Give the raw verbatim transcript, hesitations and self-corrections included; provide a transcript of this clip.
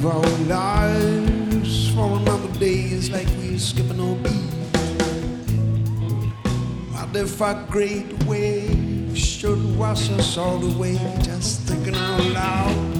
our lives for another day. It's like we're skipping a beat. Out there fight great waves should wash us all away. Just thinking out loud.